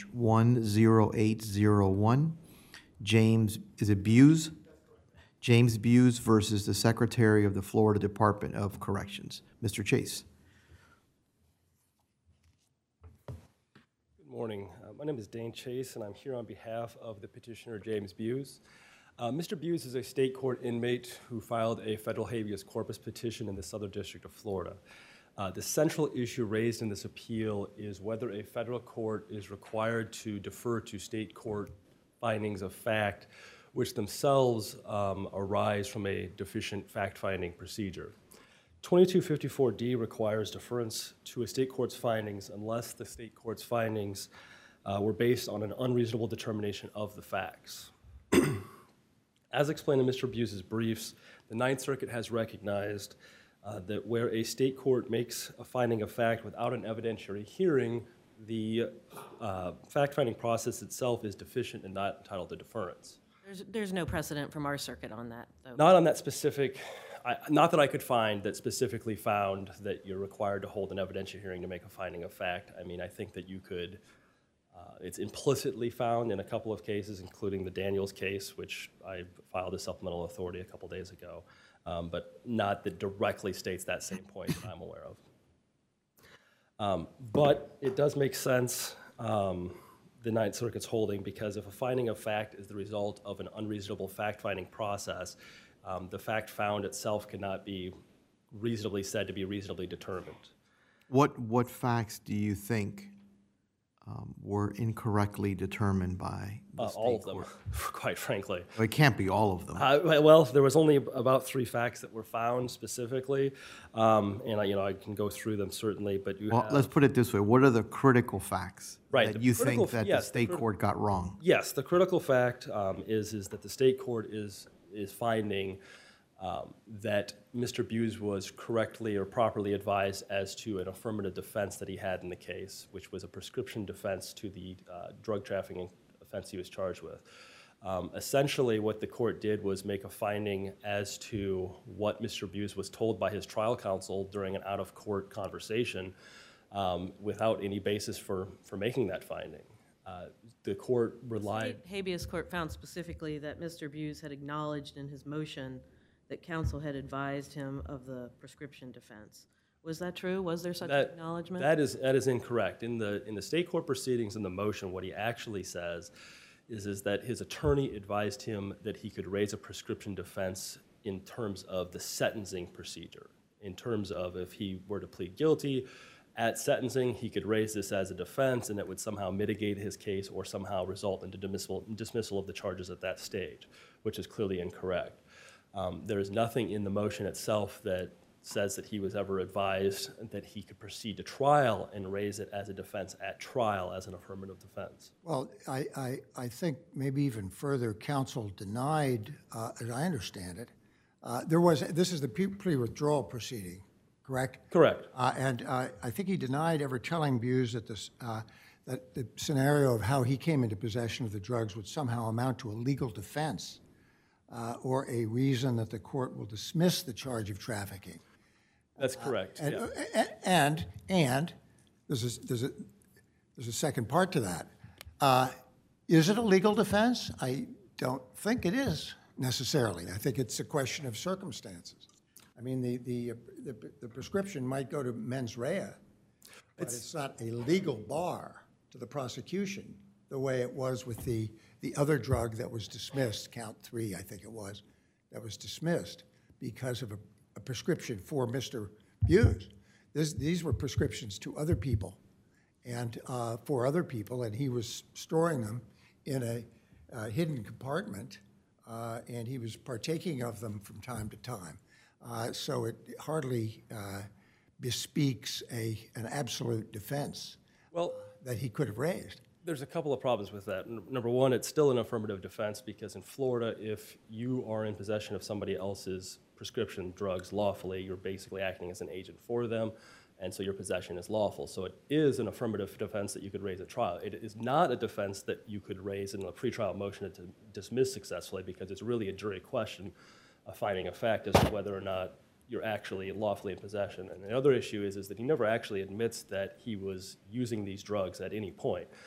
10801. James, is it Buse? James Buse versus the Secretary of the Florida Department of Corrections. Mr. Chase. Good morning. My name is Dane Chase, and I'm here on behalf of the petitioner James Buse. Mr. Buse is a state court inmate who filed a federal habeas corpus petition in the Southern District of Florida. The central issue raised in this appeal is whether a federal court is required to defer to state court findings of fact, which themselves arise from a deficient fact-finding procedure. 2254D requires deference to a state court's findings unless the state court's findings were based on an unreasonable determination of the facts. As explained in Mr. Buse's briefs, the Ninth Circuit has recognized that where a state court makes a finding of fact without an evidentiary hearing, the fact-finding process itself is deficient and not entitled to deference. There's no precedent from our circuit on that, though. Not on that specific, not that I could find that specifically found that you're required to hold an evidentiary hearing to make a finding of fact. I mean, I think that you could, it's implicitly found in a couple of cases, including the Daniels case, which I filed a supplemental authority a couple days ago, but not that directly states that same point that I'm aware of. But it does make sense, the Ninth Circuit's holding, because if a finding of fact is the result of an unreasonable fact-finding process, the fact found itself cannot be reasonably said to be reasonably determined. What facts do you think were incorrectly determined by the state all of them, court? quite frankly. Well, it can't be all of them. Well, there was only about 3 facts that were found specifically, and I can go through them certainly. But let's put it this way: what are the critical facts that you think that the state court got wrong? Yes, the critical fact is that the state court is finding that Mr. Buse was correctly or properly advised as to an affirmative defense that he had in the case, which was a prescription defense to the drug trafficking offense he was charged with. Essentially, what the court did was make a finding as to what Mr. Buse was told by his trial counsel during an out-of-court conversation without any basis for making that finding. The court relied... The state habeas court found specifically that Mr. Buse had acknowledged in his motion that counsel had advised him of the prescription defense. Was that true? Was there such an acknowledgement? That is incorrect. In the state court proceedings in the motion, what he actually says is that his attorney advised him that he could raise a prescription defense in terms of the sentencing procedure, in terms of if he were to plead guilty at sentencing, he could raise this as a defense and it would somehow mitigate his case or somehow result in dismissal of the charges at that stage, which is clearly incorrect. There is nothing in the motion itself that says that he was ever advised that he could proceed to trial and raise it as a defense at trial as an affirmative defense. Well, I think maybe even further, counsel denied, as I understand it, this is the pre-withdrawal proceeding, correct? Correct. And I think he denied ever telling Buse that that the scenario of how he came into possession of the drugs would somehow amount to a legal defense or a reason that the court will dismiss the charge of trafficking. That's correct. And there's a second part to that. Is it a legal defense? I don't think it is necessarily. I think it's a question of circumstances. I mean, the prescription might go to mens rea, but it's not a legal bar to the prosecution the way it was with the other drug that was dismissed, count 3, I think it was, that was dismissed because of a prescription for Mr. Buse. These were prescriptions to other people and for other people, and he was storing them in a hidden compartment, and he was partaking of them from time to time. So it hardly bespeaks an absolute defense that he could have raised. There's a couple of problems with that. Number one, it's still an affirmative defense because in Florida, if you are in possession of somebody else's prescription drugs lawfully, you're basically acting as an agent for them, and so your possession is lawful. So it is an affirmative defense that you could raise at trial. It is not a defense that you could raise in a pretrial motion to dismiss successfully because it's really a jury question, a finding of fact as to whether or not you're actually lawfully in possession. And the other issue is that he never actually admits that he was using these drugs at any point.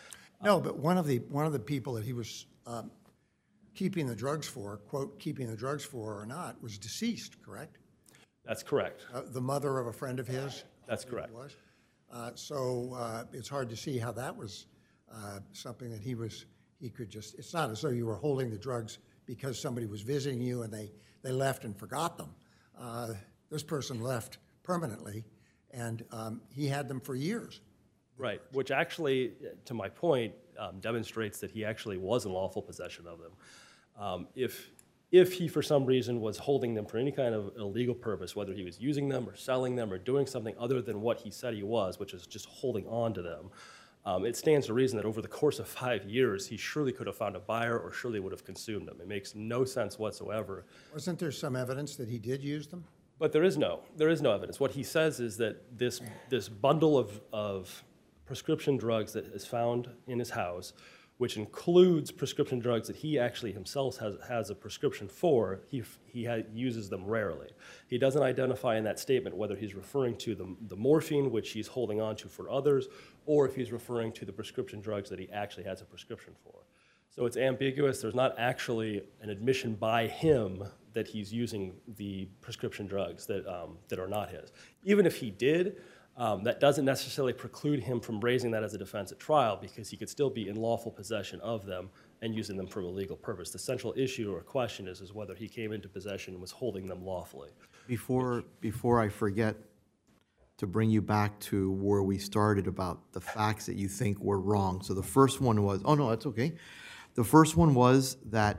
No, but one of the people that he was keeping the drugs for, quote, keeping the drugs for or not, was deceased, correct? That's correct. The mother of a friend of his? That's correct. Was. So it's hard to see how that was something that he could just, it's not as though you were holding the drugs because somebody was visiting you and they left and forgot them. This person left permanently, and he had them for years. Right, which actually, to my point, demonstrates that he actually was in lawful possession of them. If he, for some reason, was holding them for any kind of illegal purpose, whether he was using them or selling them or doing something other than what he said he was, which is just holding on to them, it stands to reason that over the course of 5 years, he surely could have found a buyer or surely would have consumed them. It makes no sense whatsoever. Wasn't there some evidence that he did use them? But there is no evidence. What he says is that this bundle of prescription drugs that is found in his house, which includes prescription drugs that he actually himself has a prescription for, he uses them rarely. He doesn't identify in that statement whether he's referring to the morphine, which he's holding on to for others, or if he's referring to the prescription drugs that he actually has a prescription for. So it's ambiguous. There's not actually an admission by him that he's using the prescription drugs that are not his. Even if he did, that doesn't necessarily preclude him from raising that as a defense at trial, because he could still be in lawful possession of them and using them for a legal purpose. The central issue or question is whether he came into possession and was holding them lawfully. Before I forget to bring you back to where we started about the facts that you think were wrong. So the first one was, oh no, that's okay. The first one was that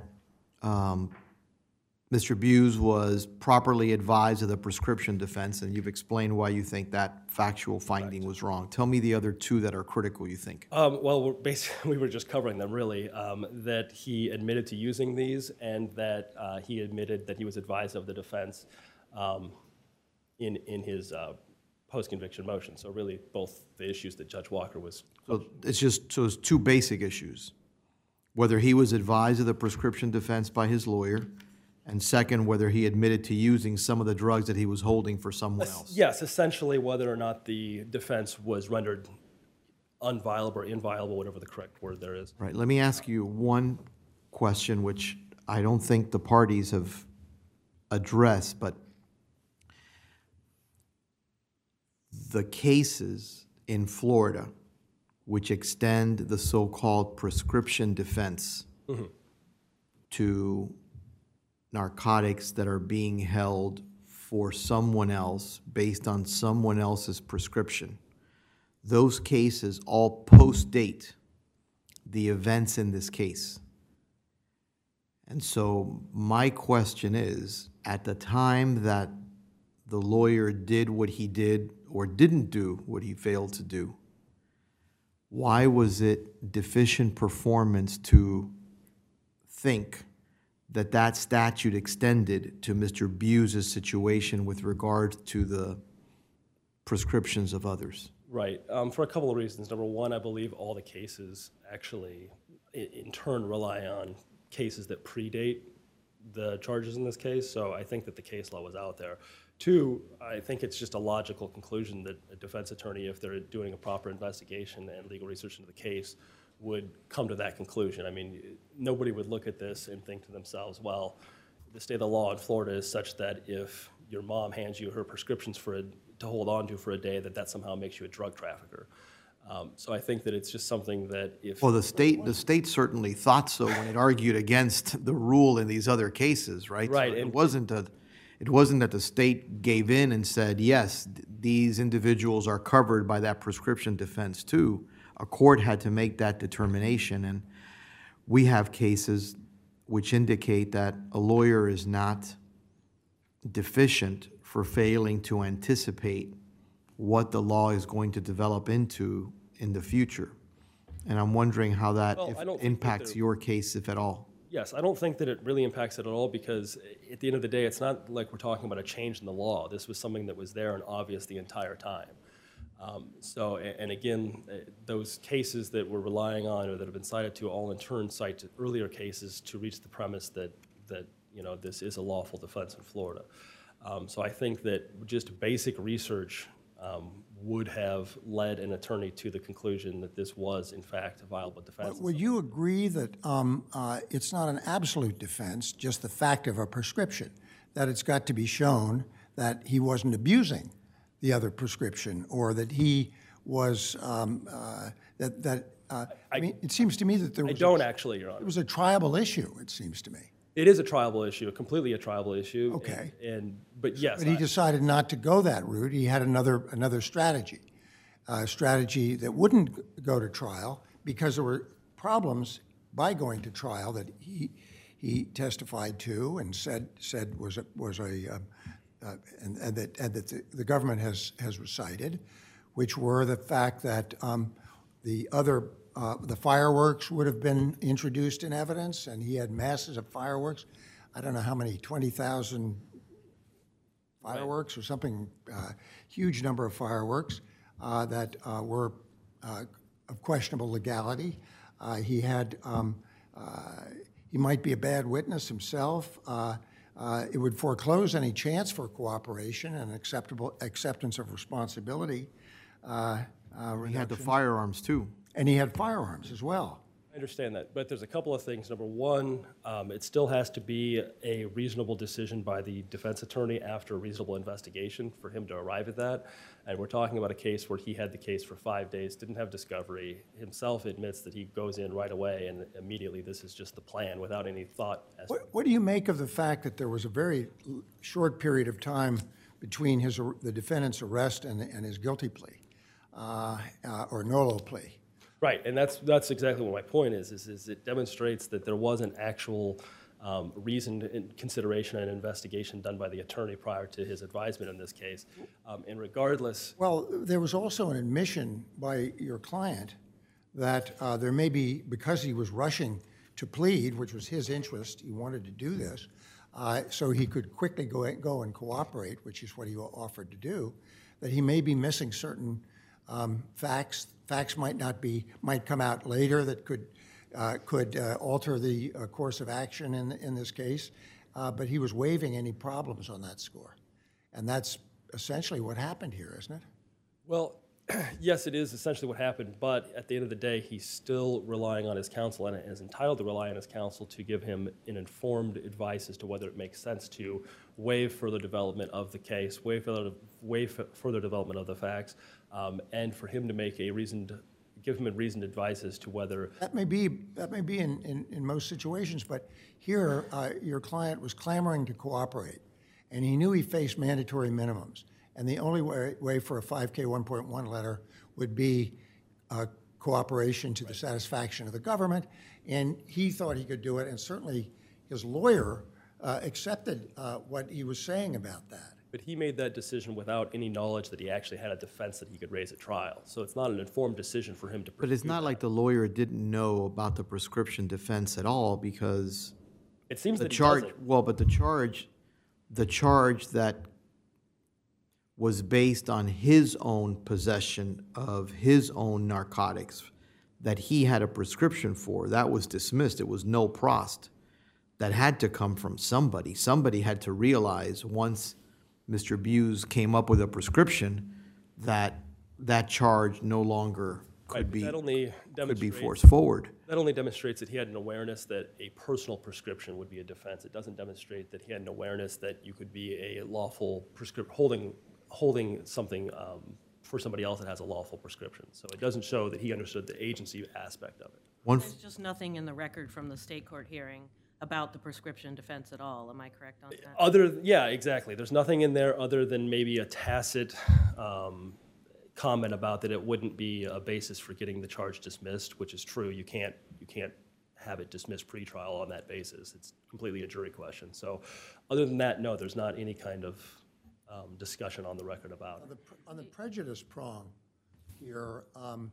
Mr. Buse was properly advised of the prescription defense, and you've explained why you think that factual finding was wrong. Tell me the other two that are critical, you think. Well, basically, we were just covering them, really, that he admitted to using these and that he admitted that he was advised of the defense in his post-conviction motion. So really, both the issues that Judge Walker was... So it's two basic issues. Whether he was advised of the prescription defense by his lawyer, and second, whether he admitted to using some of the drugs that he was holding for someone else. Yes, essentially whether or not the defense was rendered unviable or inviolable, whatever the correct word there is. Right, let me ask you one question which I don't think the parties have addressed, but the cases in Florida which extend the so-called prescription defense to narcotics that are being held for someone else based on someone else's prescription. Those cases all post-date the events in this case. And so my question is, at the time that the lawyer did what he did or didn't do what he failed to do, why was it deficient performance to think that that statute extended to Mr. Buse's situation with regard to the prescriptions of others? Right, for a couple of reasons. Number one, I believe all the cases actually, in turn, rely on cases that predate the charges in this case, so I think that the case law was out there. Two, I think it's just a logical conclusion that a defense attorney, if they're doing a proper investigation and legal research into the case, would come to that conclusion. I mean, nobody would look at this and think to themselves, well, the state of the law in Florida is such that if your mom hands you her prescriptions to hold on to for a day, that somehow makes you a drug trafficker. So I think that it's just something that if... Well, the state certainly thought so when it argued against the rule in these other cases, right? Right. So it wasn't that the state gave in and said, yes, these individuals are covered by that prescription defense too. A court had to make that determination, and we have cases which indicate that a lawyer is not deficient for failing to anticipate what the law is going to develop into in the future. And I'm wondering how that impacts your case, if at all. Yes, I don't think that it really impacts it at all, because at the end of the day, it's not like we're talking about a change in the law. This was something that was there and obvious the entire time. And again, those cases that we're relying on or that have been cited to all in turn cite to earlier cases to reach the premise that this is a lawful defense in Florida. So I think that just basic research would have led an attorney to the conclusion that this was, in fact, a viable defense. Would you agree that it's not an absolute defense, just the fact of a prescription, that it's got to be shown that he wasn't abusing the other prescription, or that he was, I mean, it seems to me that there I was don't actually, Your it Honor. was a triable issue, it seems to me. It is a triable issue, completely a triable issue. Okay. But yes, But he decided not to go that route. He had another strategy, a strategy that wouldn't go to trial because there were problems by going to trial that he testified to and said was a and that the government has recited, which were the fact that the fireworks would have been introduced in evidence, and he had masses of fireworks. I don't know how many, 20,000 fireworks or something, huge number of fireworks that were of questionable legality. He might be a bad witness himself. It would foreclose any chance for cooperation and acceptance of responsibility. He had the firearms too. And he had firearms as well. I understand that, but there's a couple of things. Number one, it still has to be a reasonable decision by the defense attorney after a reasonable investigation for him to arrive at that. And we're talking about a case where he had the case for 5 days, didn't have discovery, himself admits that he goes in right away and immediately this is just the plan without any thought. What do you make of the fact that there was a very short period of time between the defendant's arrest and his guilty plea, or nolo plea? Right, and that's exactly what my point is it demonstrates that there was an actual reasoned consideration and investigation done by the attorney prior to his advisement in this case. And regardless... Well, there was also an admission by your client that there may be, because he was rushing to plead, which was his interest, he wanted to do this, so he could quickly go and cooperate, which is what he offered to do, that he may be missing certain facts. Facts might come out later that could alter the course of action in this case, but he was waiving any problems on that score. And that's essentially what happened here, isn't it? Well, yes, it is essentially what happened, but at the end of the day, he's still relying on his counsel and is entitled to rely on his counsel to give him an informed advice as to whether it makes sense to waive further development of the case, waive further development of the facts, and for him to make give him a reasoned advice as to whether... That may be in most situations, but here your client was clamoring to cooperate, and he knew he faced mandatory minimums. And the only way for a 5K 1.1 letter would be cooperation to the satisfaction of the government, and he thought he could do it, and certainly his lawyer accepted what he was saying about that. But he made that decision without any knowledge that he actually had a defense that he could raise at trial. So it's not an informed decision for him to pursue. But it's not like the lawyer didn't know about the prescription defense at all, because it seems the that he charge, doesn't. well, but the charge that was based on his own possession of his own narcotics that he had a prescription for, that was dismissed. It was no prost. That had to come from somebody. Somebody had to realize once Mr. Buse came up with a prescription that that charge no longer could be forced forward. That only demonstrates that he had an awareness that a personal prescription would be a defense. It doesn't demonstrate that he had an awareness that you could be a lawful holding something for somebody else that has a lawful prescription. So it doesn't show that he understood the agency aspect of it. There's just nothing in the record from the state court hearing about the prescription defense at all. Am I correct on that? Yeah, exactly. There's nothing in there other than maybe a tacit comment about that it wouldn't be a basis for getting the charge dismissed, which is true. You can't have it dismissed pretrial on that basis. It's completely a jury question. So other than that, no, there's not any kind of discussion on the record about it. On the prejudice prong here,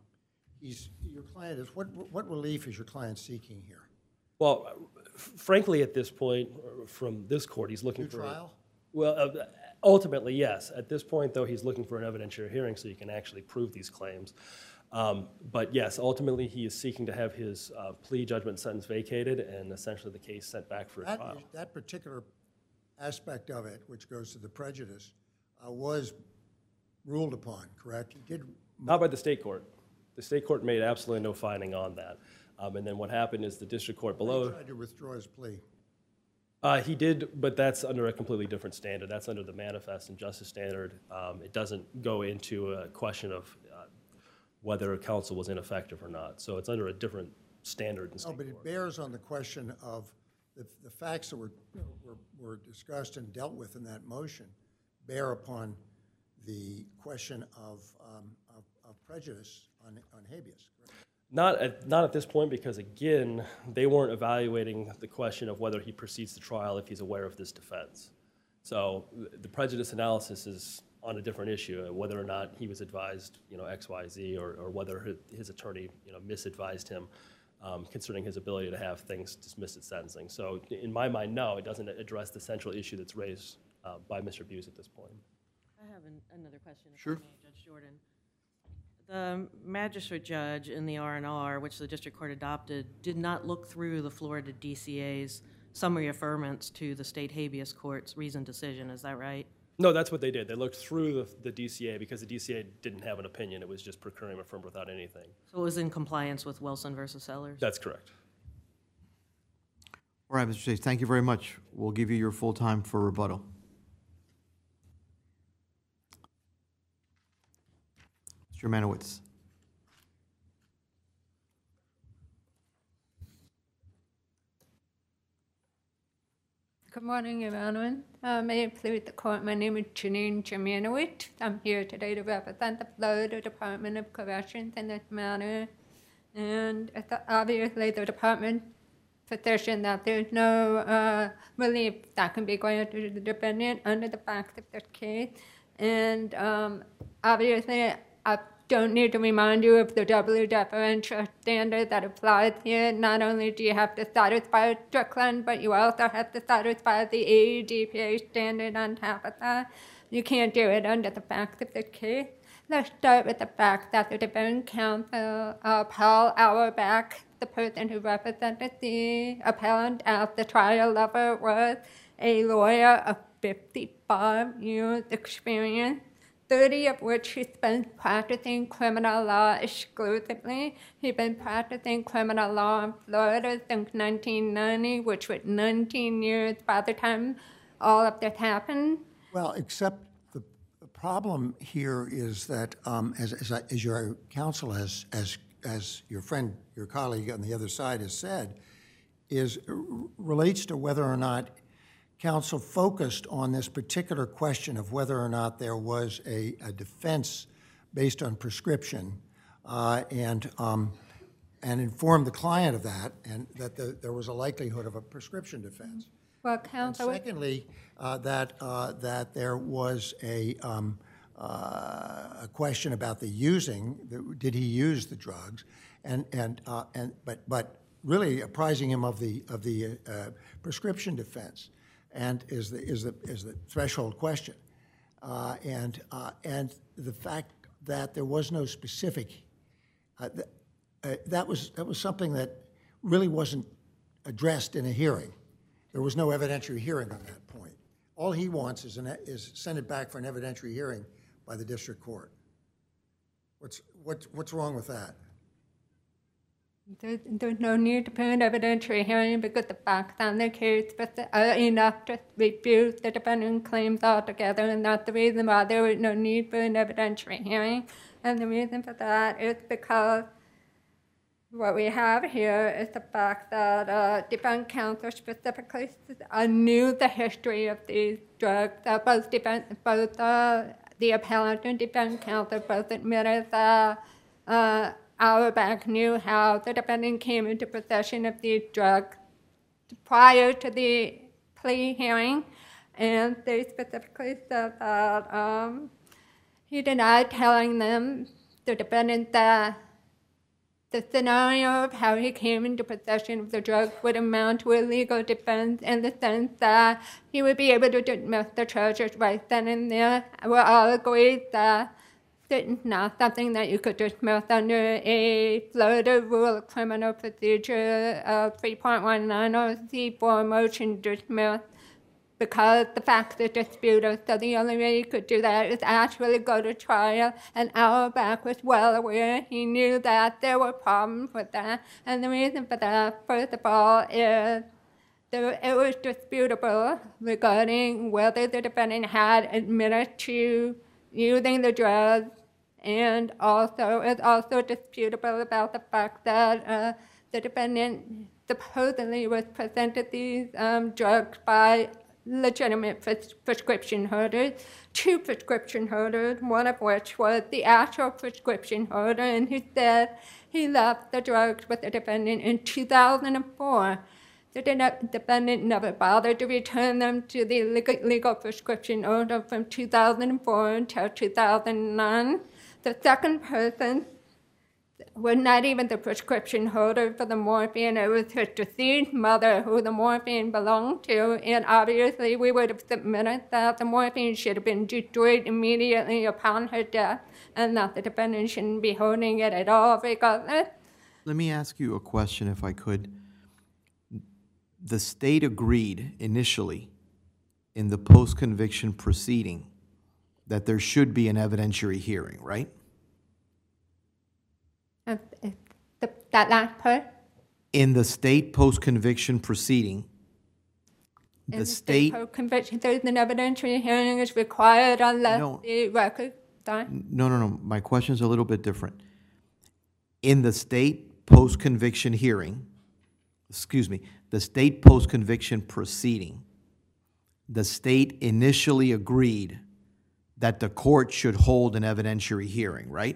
your client is, what relief is your client seeking here? Well, frankly, at this point, from this court, he's looking for... trial? Well, ultimately, yes. At this point, though, he's looking for an evidentiary hearing so you can actually prove these claims. But yes, ultimately, he is seeking to have his plea judgment sentence vacated and essentially the case sent back for a trial. That particular aspect of it, which goes to the prejudice, was ruled upon, correct? He did. Not by the state court. The state court made absolutely no finding on that. And then what happened is the district court He below, tried to withdraw his plea. he did, but that's under a completely different standard. That's under the manifest injustice standard. It doesn't go into a question of whether counsel was ineffective or not. So it's under a different standard in No, state but it court. bears on the question of the facts that were discussed and dealt with in that motion bear upon the question of prejudice on habeas, correct? Not at this point, because again, they weren't evaluating the question of whether he proceeds to trial if he's aware of this defense. So the prejudice analysis is on a different issue, whether or not he was advised, X, Y, Z, or whether his attorney, misadvised him concerning his ability to have things dismissed at sentencing. So in my mind, no, it doesn't address the central issue that's raised by Mr. Buse at this point. I have another question. Sure. If I may, Judge Jordan. The magistrate judge in the R&R, which the district court adopted, did not look through the Florida DCA's summary affirmance to the state habeas court's reasoned decision. Is that right? No, that's what they did. They looked through the DCA because the DCA didn't have an opinion. It was just per curiam affirmed without anything. So it was in compliance with Wilson versus Sellers? That's correct. All right, Mr. Chase, thank you very much. We'll give you your full time for rebuttal. Mr. Manowitz. Good morning, everyone. May it please the court, my name is Janine Jamanowicz. I'm here today to represent the Florida Department of Corrections in this matter. And it's obviously the department's position that there's no relief that can be granted to the defendant under the facts of this case. And obviously, I don't need to remind you of the double deferential standard that applies here. Not only do you have to satisfy Strickland, but you also have to satisfy the AEDPA standard on top of that. You can't do it under the facts of the case. Let's start with the fact that the defense counsel, Paul Auerbach, the person who represented the appellant at the trial level, was a lawyer of 55 years experience, 30 of which he spent practicing criminal law exclusively. He'd been practicing criminal law in Florida since 1990, which was 19 years by the time all of this happened. Well, except the problem here is that, as your counsel as your friend, your colleague on the other side has said, relates to whether or not counsel focused on this particular question of whether or not there was a defense based on prescription, and informed the client of that, and that there was a likelihood of a prescription defense. Well, And counsel, secondly, that there was a question about the using. Did he use the drugs? But really apprising him of the prescription defense, and is the threshold question, and the fact that there was no specific. That was something that really wasn't addressed in a hearing. There was no evidentiary hearing on that point. All he wants is send it back for an evidentiary hearing by the district court. What's wrong with that? there's no need to put an evidentiary hearing because the facts on the case are enough to refuse the defendant's claims altogether, and that's the reason why there was no need for an evidentiary hearing. And the reason for that is because what we have here is the fact that defense counsel specifically knew the history of these drugs. Both the appellant and defense counsel both admitted that Auerbach knew how the defendant came into possession of these drugs prior to the plea hearing, and they specifically said that he denied telling them, the defendant, that the scenario of how he came into possession of the drugs would amount to a legal defense in the sense that he would be able to dismiss the charges right then and there. We all agreed that it's not something that you could dismiss under a Florida Rule of Criminal Procedure 3.19 or C4 motion dismiss because the facts are disputed. So the only way he could do that is actually go to trial. And Auerbach was well aware. He knew that there were problems with that. And the reason for that, first of all, is it was disputable regarding whether the defendant had admitted to using the drugs, and also it's also disputable about the fact that the defendant supposedly was presented these drugs by legitimate prescription holders, 2 prescription holders, one of which was the actual prescription holder, and he said he left the drugs with the defendant in 2004. The defendant never bothered to return them to the legal prescription holder from 2004 until 2009. The second person was not even the prescription holder for the morphine. It was his deceased mother who the morphine belonged to, and obviously we would have submitted that the morphine should have been destroyed immediately upon her death, and that the defendant shouldn't be holding it at all regardless. Let me ask you a question, if I could. The state agreed initially in the post-conviction proceeding that there should be an evidentiary hearing, right? That last part? In the state post-conviction proceeding, the state... Conviction, there's an evidentiary hearing is required unless No. the record... Sorry? No. My question is a little bit different. In the state post-conviction hearing, the state post-conviction proceeding, the state initially agreed that the court should hold an evidentiary hearing, right?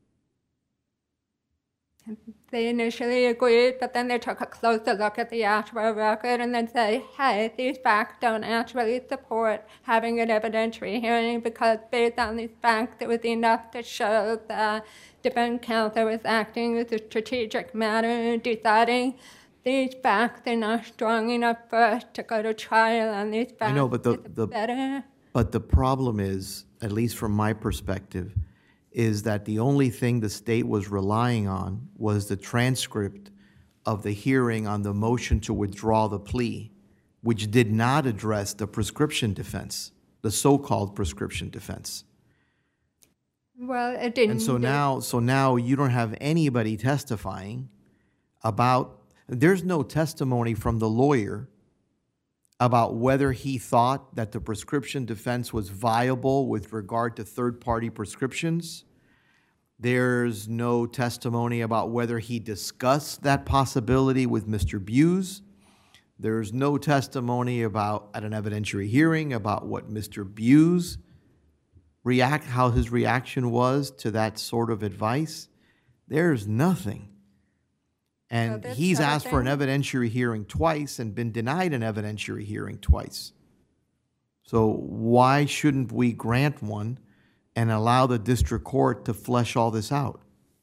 They initially agreed, but then they took a closer look at the actual record and then said, hey, these facts don't actually support having an evidentiary hearing because based on these facts, it was enough to show that defense counsel was acting as a strategic matter and deciding these facts are not strong enough for us to go to trial on these facts. I know, but But the problem is, at least from my perspective, is that the only thing the state was relying on was the transcript of the hearing on the motion to withdraw the plea, which did not address the prescription defense, the so-called prescription defense. Well, it didn't. And so now you don't have anybody testifying about, there's no testimony from the lawyer about whether he thought that the prescription defense was viable with regard to third-party prescriptions. There's no testimony about whether he discussed that possibility with Mr. Buse. There's no testimony about, at an evidentiary hearing, about what Mr. Buse how his reaction was to that sort of advice. There's nothing. And there's he's asked for an nothing. evidentiary hearing twice and been denied an evidentiary hearing twice. So why shouldn't we grant one and allow the district court to flesh all this out?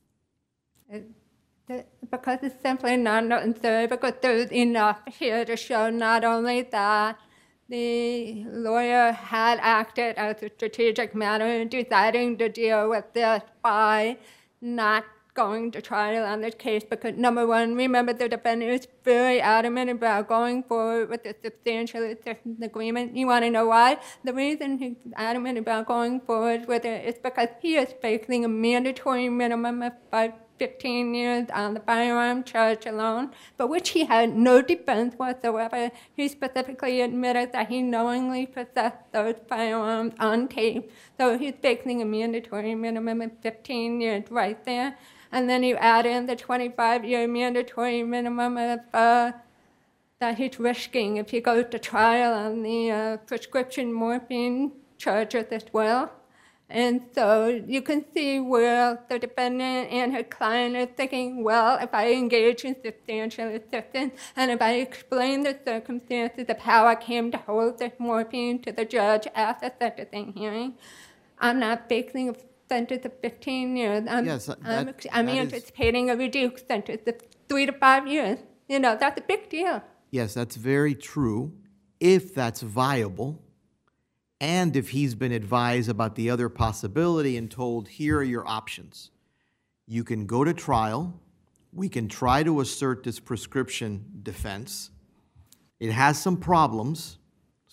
Because it's simply not necessary, because there's enough here to show not only that the lawyer had acted as a strategic matter in deciding to deal with this by not going to trial on this case, because number one, remember the defendant is very adamant about going forward with the substantial assistance agreement. You want to know why? The reason he's adamant about going forward with it is because he is facing a mandatory minimum of 15 years on the firearm charge alone, but which he had no defense whatsoever. He specifically admitted that he knowingly possessed those firearms on tape, so he's facing a mandatory minimum of 15 years right there. And then you add in the 25-year mandatory minimum of that he's risking if he goes to trial on the prescription morphine charges as well. And so you can see where the defendant and her client are thinking, well, if I engage in substantial assistance and if I explain the circumstances of how I came to hold this morphine to the judge at the sentencing hearing, I'm not facing a sentence of 15 years. I'm anticipating a reduced sentence of 3 to 5 years. You know, that's a big deal. Yes, that's very true, if that's viable, and if he's been advised about the other possibility and told, here are your options. You can go to trial. We can try to assert this prescription defense. It has some problems,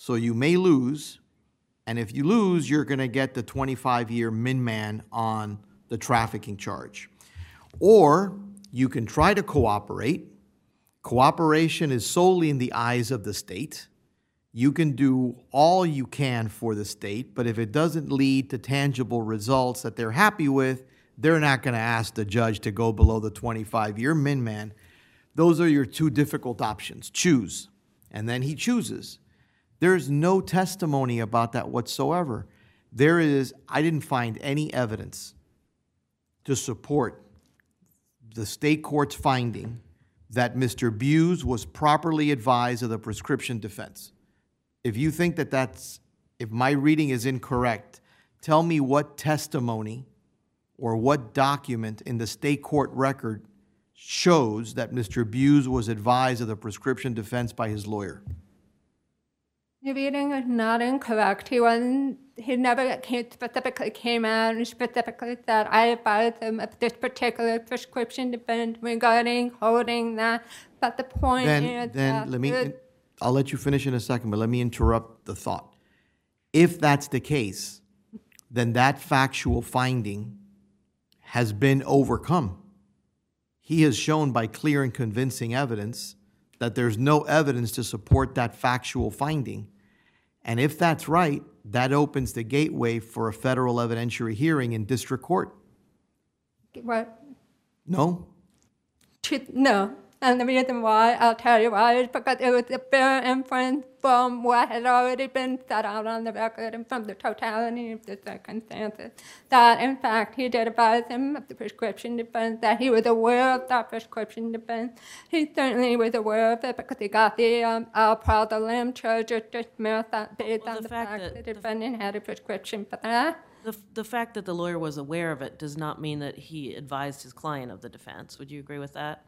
So you may lose, and if you lose, you're going to get the 25-year min-man on the trafficking charge. Or you can try to cooperate. Cooperation is solely in the eyes of the state. You can do all you can for the state, but if it doesn't lead to tangible results that they're happy with, they're not going to ask the judge to go below the 25-year min-man. Those are your two difficult options. Choose. And then he chooses. There's no testimony about that whatsoever. I didn't find any evidence to support the state court's finding that Mr. Buse was properly advised of the prescription defense. If you think if my reading is incorrect, tell me what testimony or what document in the state court record shows that Mr. Buse was advised of the prescription defense by his lawyer. Your reading is not incorrect. He never specifically came out and specifically said, I advised him of this particular prescription defense regarding holding that. But the point is I'll let you finish in a second, but let me interrupt the thought. If that's the case, then that factual finding has been overcome. He has shown by clear and convincing evidence that there's no evidence to support that factual finding. And if that's right, that opens the gateway for a federal evidentiary hearing in district court. What? No? No. And the reason why, I'll tell you why, is because it was a fair inference from what had already been set out on the record and from the totality of the circumstances, that in fact he did advise him of the prescription defense, that he was aware of that prescription defense. He certainly was aware of it because he got the Alprado Limb charge dismissed based on the fact that the defendant had a prescription for that. The fact that the lawyer was aware of it does not mean that he advised his client of the defense. Would you agree with that?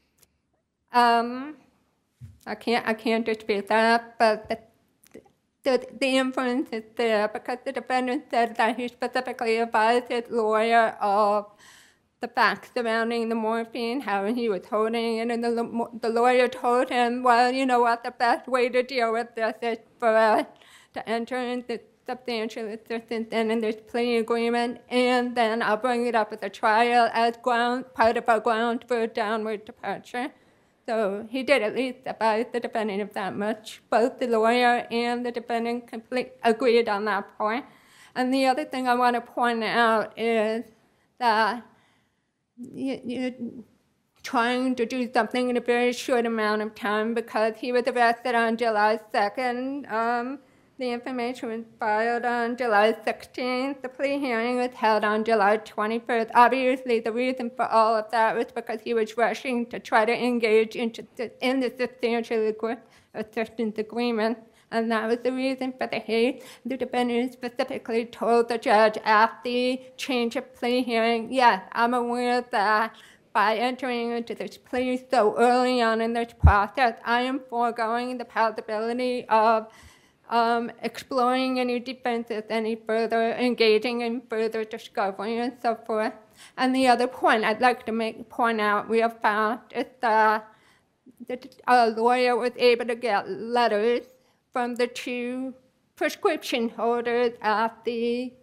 I can't dispute that, but the inference is there because the defendant said that he specifically advised his lawyer of the facts surrounding the morphine, how he was holding it, and the lawyer told him, well, you know what, the best way to deal with this is for us to enter into substantial assistance and in this plea agreement, and then I'll bring it up at the trial as part of our ground for a downward departure. So he did at least advise the defendant of that much. Both the lawyer and the defendant agreed on that point. And the other thing I want to point out is that you're trying to do something in a very short amount of time because he was arrested on July 2nd. The information was filed on July 16th. The plea hearing was held on July 21st. Obviously, the reason for all of that was because he was rushing to try to engage in the substantial assistance agreement, and that was the reason for the haste. The defendant specifically told the judge at the change of plea hearing, yes, I'm aware that by entering into this plea so early on in this process, I am foregoing the possibility of exploring any defenses any further, engaging in further discovery and so forth. And the other point I'd like to point out we have found is that a lawyer was able to get letters from the two prescription holders at the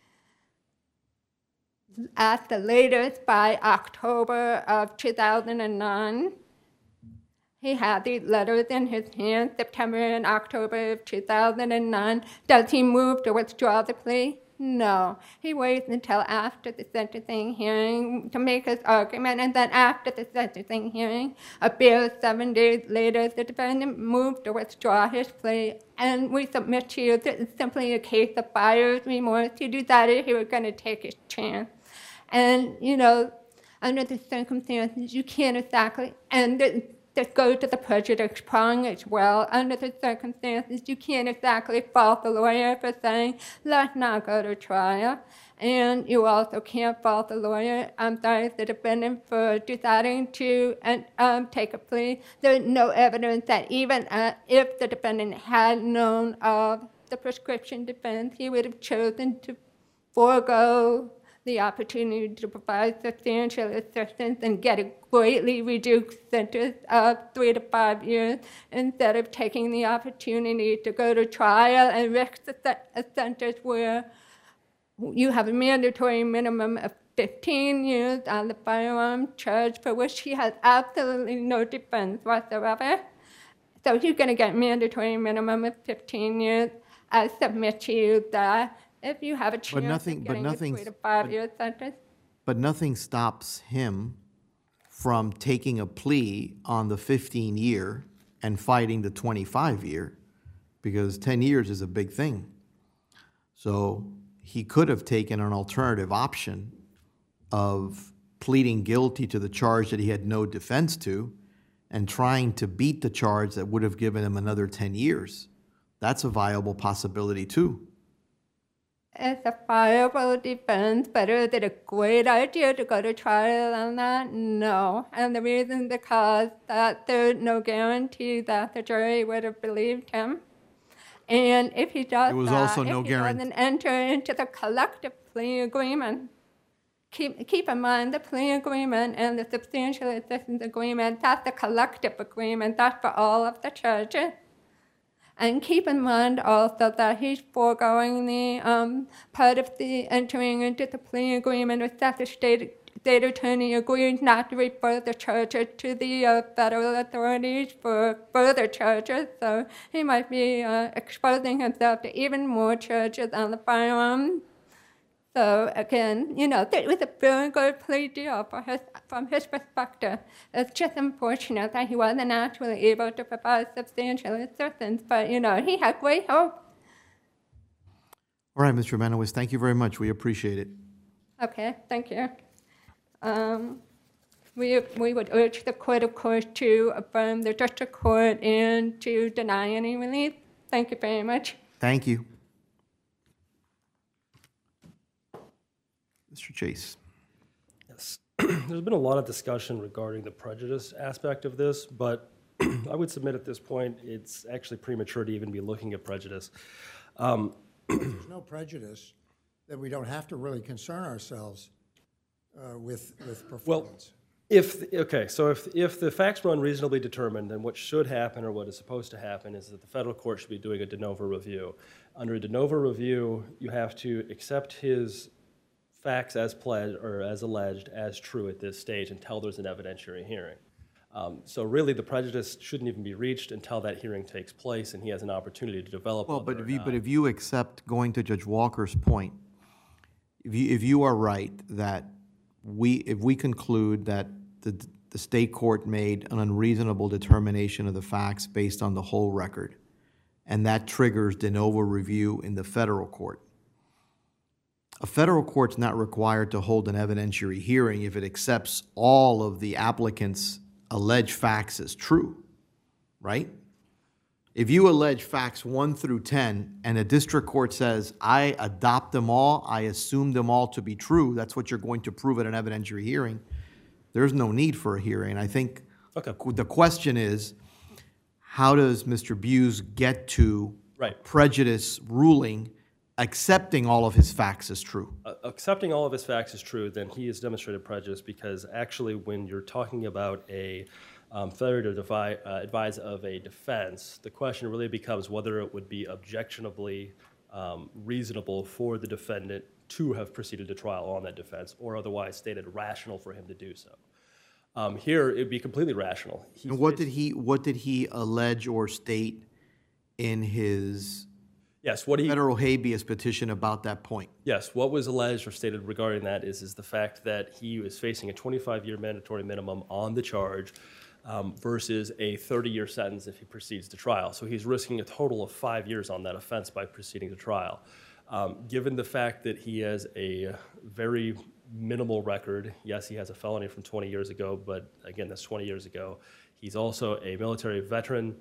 latest by October of 2009. He had these letters in his hand, September and October of 2009. Does he move to withdraw the plea? No. He waits until after the sentencing hearing to make his argument, and then after the sentencing hearing, a bare 7 days later, the defendant moved to withdraw his plea. And we submit to you that it's simply a case of buyer's remorse. He decided he was going to take his chance. And, you know, under the circumstances, you can't exactly, and this goes to the prejudice prong as well. Under the circumstances, you can't exactly fault the lawyer for saying, let's not go to trial. And you also can't fault the lawyer, the defendant for deciding to take a plea. There's no evidence that even if the defendant had known of the prescription defense, he would have chosen to forego the opportunity to provide substantial assistance and get a greatly reduced sentence of 3 to 5 years instead of taking the opportunity to go to trial and risk a sentence where you have a mandatory minimum of 15 years on the firearm charge for which he has absolutely no defense whatsoever. So he's going to get mandatory minimum of 15 years. I submit to you that if you have a chance of getting a 3 to 5 year sentence. But nothing stops him from taking a plea on the 15-year and fighting the 25-year, because 10 years is a big thing. So he could have taken an alternative option of pleading guilty to the charge that he had no defense to and trying to beat the charge that would have given him another 10 years. That's a viable possibility too. It's a viable defense, but is it a great idea to go to trial on that? No. And the reason because that there's no guarantee that the jury would have believed him. And if he does There was that, also no if he guarantee. doesn't enter into the collective plea agreement, keep in mind the plea agreement and the substantial assistance agreement, that's the collective agreement, that's for all of the charges. And keep in mind also that he's foregoing the part of the entering into the plea agreement was that the state attorney agreed not to refer the charges to the federal authorities for further charges. So he might be exposing himself to even more charges on the firearm. So again, you know, it was a very good plea deal from his perspective. It's just unfortunate that he wasn't actually able to provide substantial assistance, but you know, he had great hope. All right, Mr. Manowitz, thank you very much. We appreciate it. Okay, thank you. We would urge the court, of course, to affirm the district court and to deny any relief. Thank you very much. Thank you. Mr. Chase. Yes. There's been a lot of discussion regarding the prejudice aspect of this, but I would submit at this point it's actually premature to even be looking at prejudice. If there's no prejudice, then we don't have to really concern ourselves with performance. If the facts were unreasonably determined, then what should happen or what is supposed to happen is that the federal court should be doing a de novo review. Under a de novo review, you have to accept his facts as pledged or as alleged as true at this stage until there's an evidentiary hearing. So really, the prejudice shouldn't even be reached until that hearing takes place and he has an opportunity to develop. Well, but if you accept, going to Judge Walker's point, if you are right that if we conclude that the state court made an unreasonable determination of the facts based on the whole record, and that triggers de novo review in the federal court, a federal court's not required to hold an evidentiary hearing if it accepts all of the applicant's alleged facts as true, right? If you allege facts 1 through 10 and a district court says, I adopt them all, I assume them all to be true, that's what you're going to prove at an evidentiary hearing, there's no need for a hearing. I think the question is, how does Mr. Buse get to prejudice ruling accepting all of his facts as true? Accepting all of his facts as true, then he has demonstrated prejudice because actually when you're talking about a failure to advise of a defense, the question really becomes whether it would be objectionably reasonable for the defendant to have proceeded to trial on that defense or otherwise stated rational for him to do so. Here, it would be completely rational. And what did he allege or state in his federal habeas petition about that point? Yes, what was alleged or stated regarding that is the fact that he was facing a 25-year mandatory minimum on the charge versus a 30-year sentence if he proceeds to trial. So he's risking a total of 5 years on that offense by proceeding to trial. Given the fact that he has a very minimal record, yes, he has a felony from 20 years ago, but again, that's 20 years ago. He's also a military veteran.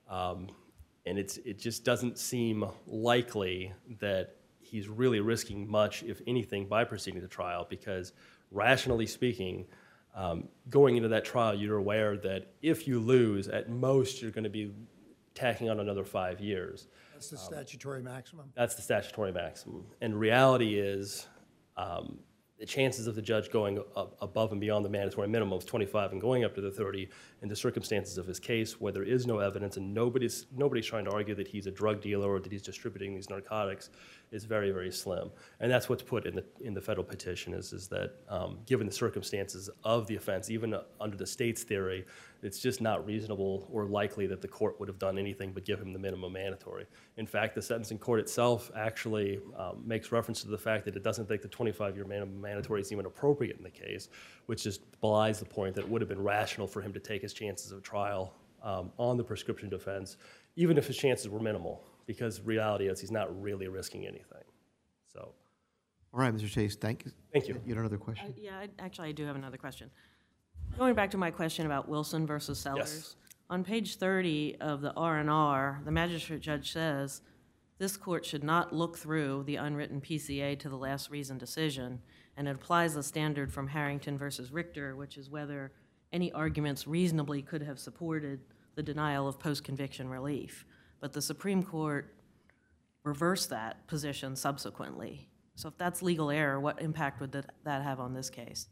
And it just doesn't seem likely that he's really risking much, if anything, by proceeding to trial because, rationally speaking, going into that trial, you're aware that if you lose, at most you're going to be tacking on another 5 years. That's the statutory maximum? That's the statutory maximum. And reality is the chances of the judge going above and beyond the mandatory minimum of 25 and going up to the 30 in the circumstances of his case, where there is no evidence and nobody's trying to argue that he's a drug dealer or that he's distributing these narcotics, is very, very slim. And that's what's put in the federal petition is that given the circumstances of the offense, even under the state's theory, it's just not reasonable or likely that the court would have done anything but give him the minimum mandatory. In fact, the sentencing court itself actually makes reference to the fact that it doesn't think the 25-year minimum mandatory is even appropriate in the case, which just belies the point that it would have been rational for him to take his chances of trial on the prescription defense, even if his chances were minimal, because reality is he's not really risking anything. So, All right, Mr. Chase, thank you. Thank you. You had another question? Yeah, I do have another question. Going back to my question about Wilson versus Sellers. Yes. On page 30 of the R&R, the magistrate judge says, this court should not look through the unwritten PCA to the last reasoned decision, and it applies the standard from Harrington versus Richter, which is whether any arguments reasonably could have supported the denial of post-conviction relief. But the Supreme Court reversed that position subsequently. So if that's legal error, what impact would that have on this case?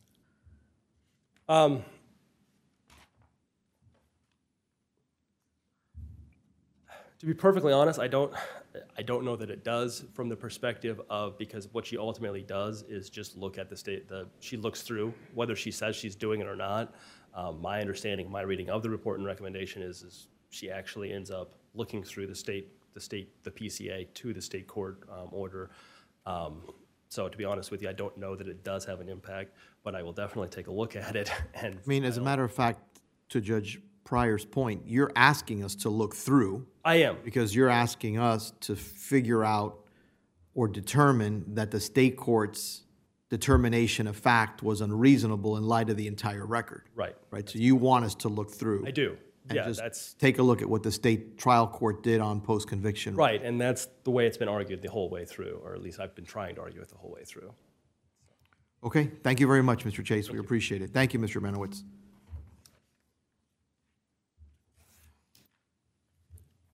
To be perfectly honest, I don't know that it does from the perspective of, because what she ultimately does is just look at she looks through whether she says she's doing it or not. My understanding, my reading of the report and recommendation is she actually ends up looking through the PCA to the state court order. So to be honest with you, I don't know that it does have an impact, but I will definitely take a look at it. And I mean, as a matter of fact, to Judge Pryor's point, you're asking us to look through. I am. Because you're asking us to figure out or determine that the state court's determination of fact was unreasonable in light of the entire record. Right. Right, so you want us to look through. I do. And Yeah, just that's take a look at what the state trial court did on post-conviction. right, and that's the way it's been argued the whole way through, or at least I've been trying to argue it the whole way through. Okay, thank you very much, Mr. Chase. We appreciate it. Thank you, Mr. Menowitz.